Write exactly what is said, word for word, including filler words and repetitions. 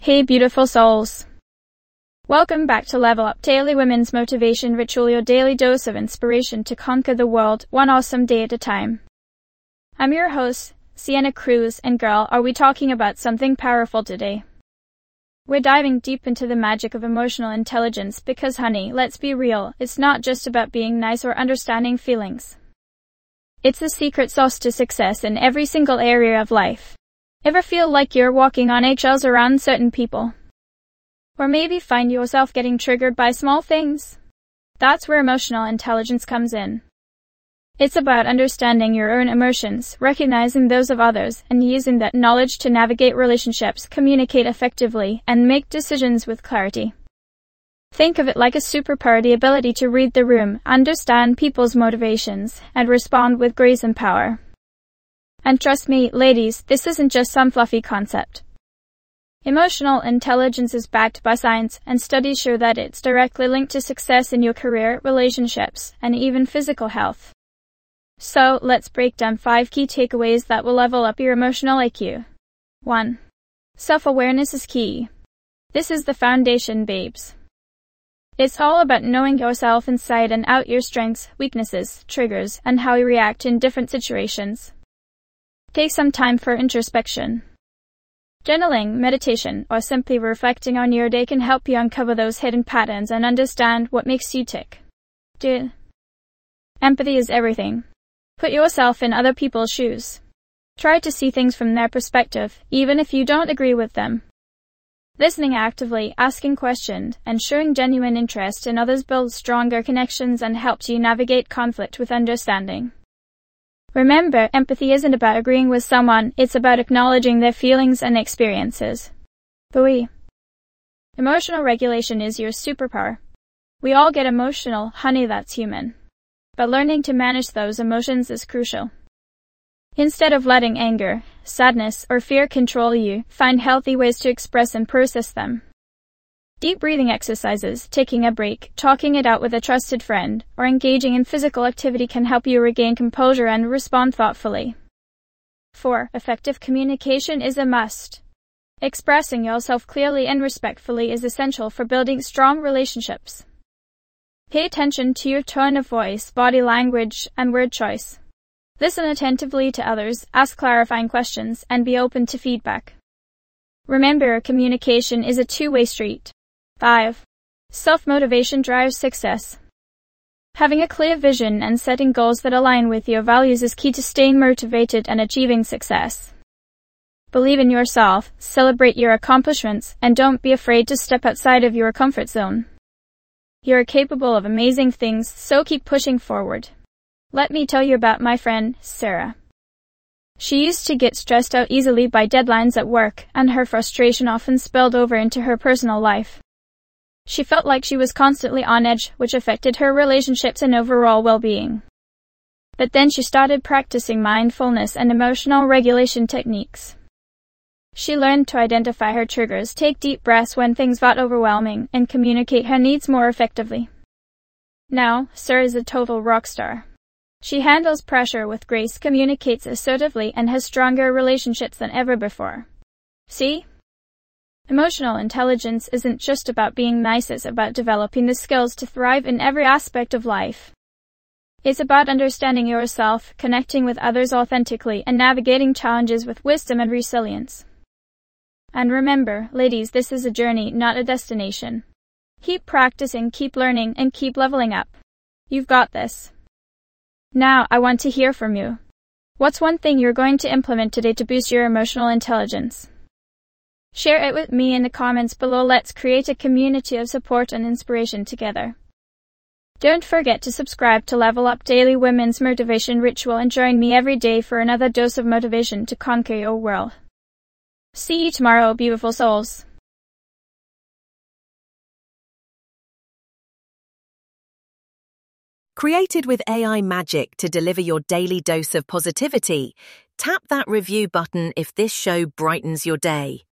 Hey beautiful souls. Welcome back to Level Up Daily Women's Motivation Ritual, your daily dose of inspiration to conquer the world, one awesome day at a time. I'm your host, Sienna Cruz, and girl, are we talking about something powerful today? We're diving deep into the magic of emotional intelligence because honey, let's be real, it's not just about being nice or understanding feelings. It's the secret sauce to success in every single area of life. Ever feel like you're walking on eggshells around certain people? Or maybe find yourself getting triggered by small things? That's where emotional intelligence comes in. It's about understanding your own emotions, recognizing those of others, and using that knowledge to navigate relationships, communicate effectively, and make decisions with clarity. Think of it like a superpower, the ability to read the room, understand people's motivations, and respond with grace and power. And trust me, ladies, this isn't just some fluffy concept. Emotional intelligence is backed by science, and studies show that it's directly linked to success in your career, relationships, and even physical health. So, let's break down five key takeaways that will level up your emotional I Q. one. Self-awareness is key. This is the foundation, babes. It's all about knowing yourself inside and out, your strengths, weaknesses, triggers, and how you react in different situations. Take some time for introspection. Journaling, meditation, or simply reflecting on your day can help you uncover those hidden patterns and understand what makes you tick. two. Empathy is everything. Put yourself in other people's shoes. Try to see things from their perspective, even if you don't agree with them. Listening actively, asking questions, and showing genuine interest in others builds stronger connections and helps you navigate conflict with understanding. Remember, empathy isn't about agreeing with someone, it's about acknowledging their feelings and experiences. three. Emotional regulation is your superpower. We all get emotional, honey, that's human. But learning to manage those emotions is crucial. Instead of letting anger, sadness, or fear control you, find healthy ways to express and process them. Deep breathing exercises, taking a break, talking it out with a trusted friend, or engaging in physical activity can help you regain composure and respond thoughtfully. four. Effective communication is a must. Expressing yourself clearly and respectfully is essential for building strong relationships. Pay attention to your tone of voice, body language, and word choice. Listen attentively to others, ask clarifying questions, and be open to feedback. Remember, communication is a two-way street. five. Self-motivation drives success. Having a clear vision and setting goals that align with your values is key to staying motivated and achieving success. Believe in yourself, celebrate your accomplishments, and don't be afraid to step outside of your comfort zone. You're capable of amazing things, so keep pushing forward. Let me tell you about my friend, Sarah. She used to get stressed out easily by deadlines at work, and her frustration often spilled over into her personal life. She felt like she was constantly on edge, which affected her relationships and overall well-being. But then she started practicing mindfulness and emotional regulation techniques. She learned to identify her triggers, take deep breaths when things got overwhelming, and communicate her needs more effectively. Now, Sarah is a total rock star. She handles pressure with grace, communicates assertively, and has stronger relationships than ever before. See? Emotional intelligence isn't just about being nice, it's about developing the skills to thrive in every aspect of life. It's about understanding yourself, connecting with others authentically, and navigating challenges with wisdom and resilience. And remember, ladies, this is a journey, not a destination. Keep practicing, keep learning, and keep leveling up. You've got this. Now, I want to hear from you. What's one thing you're going to implement today to boost your emotional intelligence? Share it with me in the comments below. Let's create a community of support and inspiration together. Don't forget to subscribe to Level Up Daily Women's Motivation Ritual and join me every day for another dose of motivation to conquer your world. See you tomorrow, beautiful souls. Created with A I magic to deliver your daily dose of positivity, tap that review button if this show brightens your day.